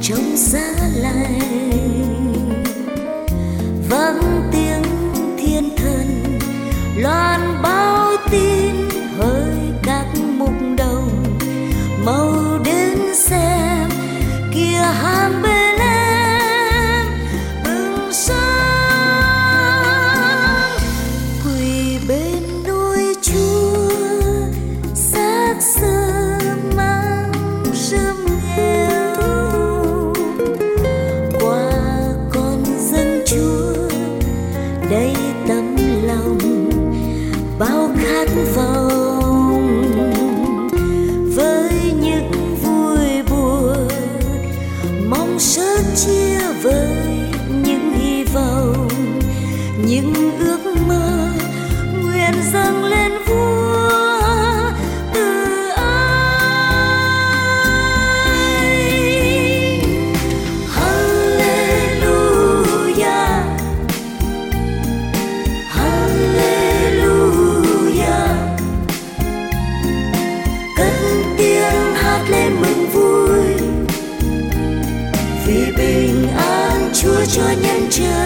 trong giá lạnh, vang tiếng thiên thần loan báo tin hỡi các mục đồng mau đến xem kia hàm Bethlehem bừng sáng, quỳ bên núi Chúa xác sơ mang rơm nghèo, qua con dân Chúa đầy tấm lòng bao khát vọng, với những vui buồn mong sớt chia với những hy vọng, những ước mơ nguyện dâng lên Vua từ ai. Hallelujah, Hallelujah, cất tiếng hát lên mừng vui vì bình an Chúa cho nhân trời.